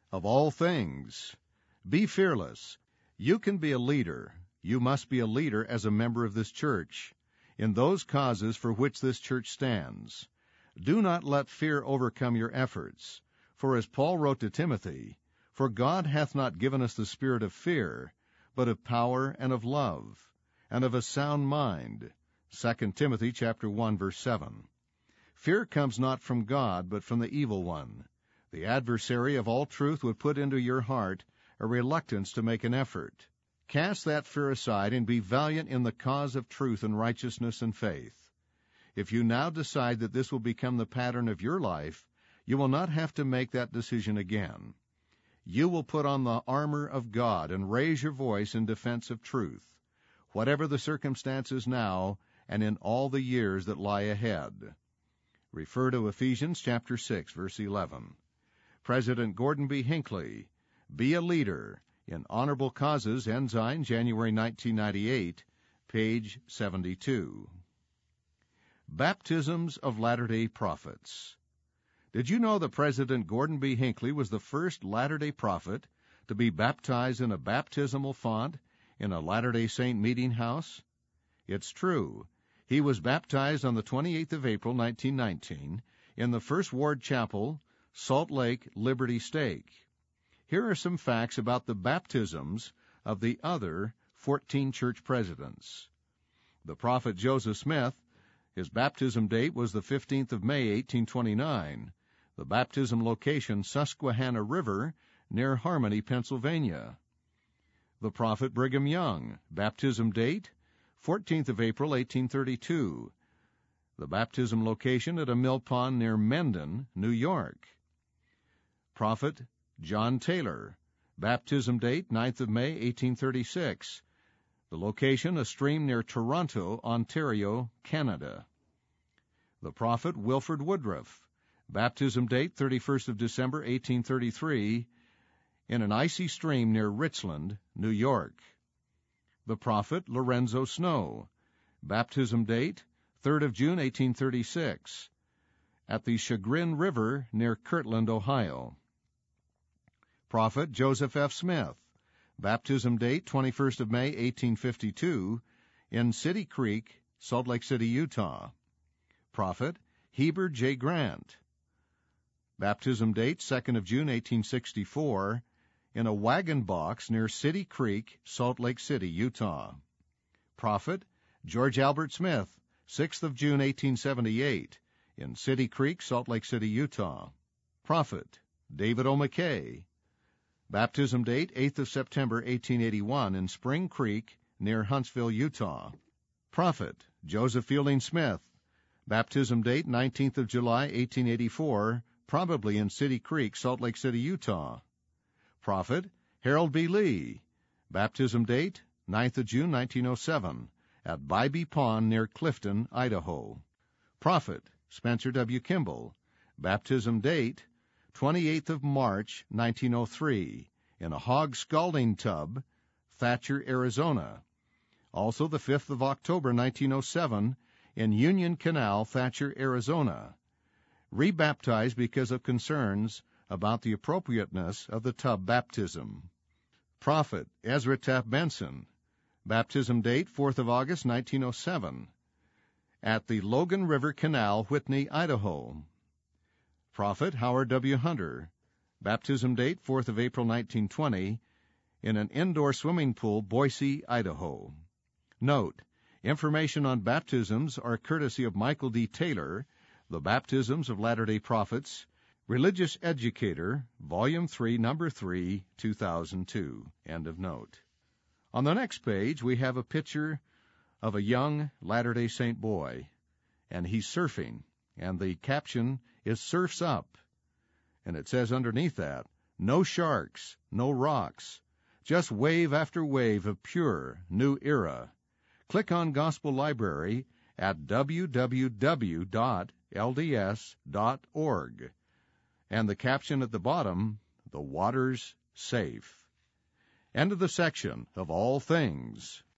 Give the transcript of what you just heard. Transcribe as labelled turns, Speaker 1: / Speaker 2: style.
Speaker 1: of all things. Be fearless. You can be a leader. You must be a leader as a member of this church, in those causes for which this church stands. Do not let fear overcome your efforts. For as Paul wrote to Timothy, "For God hath not given us the spirit of fear, but of power and of love, and of a sound mind." 2 Timothy chapter 1, verse 7. Fear comes not from God, but from the evil one. The adversary of all truth would put into your heart a reluctance to make an effort. Cast that fear aside and be valiant in the cause of truth and righteousness and faith. If you now decide that this will become the pattern of your life, you will not have to make that decision again. You will put on the armor of God and raise your voice in defense of truth, whatever the circumstances now and in all the years that lie ahead. Refer to Ephesians chapter 6, verse 11. President Gordon B. Hinckley, Be a Leader, in Honorable Causes, Ensign, January 1998, page 72. Baptisms of Latter-day Prophets. Did you know that President Gordon B. Hinckley was the first Latter-day Prophet to be baptized in a baptismal font in a Latter-day Saint meeting house? It's true. He was baptized on the 28th of April, 1919, in the First Ward Chapel, Salt Lake, Liberty Stake. Here are some facts about the baptisms of the other 14 church presidents. The prophet Joseph Smith, his baptism date was the 15th of May, 1829. The baptism location, Susquehanna River, near Harmony, Pennsylvania. The prophet Brigham Young, baptism date, 14th of April, 1832. The baptism location at a mill pond near Mendon, New York. Prophet John Taylor, baptism date, 9th of May, 1836. The location, a stream near Toronto, Ontario, Canada. The prophet Wilford Woodruff, baptism date, 31st of December, 1833, in an icy stream near Richland, New York. The prophet Lorenzo Snow, baptism date, 3rd of June, 1836, at the Chagrin River near Kirtland, Ohio. Prophet Joseph F. Smith, baptism date, 21st of May, 1852, in City Creek, Salt Lake City, Utah. Prophet Heber J. Grant, baptism date, 2nd of June, 1864, in a wagon box near City Creek, Salt Lake City, Utah. Prophet George Albert Smith, 6th of June, 1878, in City Creek, Salt Lake City, Utah. Prophet David O. McKay, baptism date, 8th of September, 1881, in Spring Creek, near Huntsville, Utah. Prophet Joseph Fielding Smith, baptism date, 19th of July, 1884, probably in City Creek, Salt Lake City, Utah. Prophet Harold B. Lee, baptism date, 9th of June, 1907, at Bybee Pond near Clifton, Idaho. Prophet Spencer W. Kimball, baptism date, 28th of March, 1903, in a hog scalding tub, Thatcher, Arizona. Also the 5th of October, 1907, in Union Canal, Thatcher, Arizona. Rebaptized because of concerns about the appropriateness of the tub baptism. Prophet Ezra Taft Benson, baptism date, 4th of August, 1907, at the Logan River Canal, Whitney, Idaho. Prophet Howard W. Hunter, baptism date, 4th of April, 1920, in an indoor swimming pool, Boise, Idaho. Note, information on baptisms are courtesy of Michael D. Taylor, The Baptisms of Latter-day Prophets, Religious Educator, Volume 3, Number 3, 2002. End of note. On the next page, we have a picture of a young Latter-day Saint boy, and he's surfing, and the caption is "Surf's Up." And it says underneath that, "No sharks, no rocks, just wave after wave of pure new era." Click on Gospel Library at www.lds.org. And the caption at the bottom, "The water's safe." End of the section of All Things.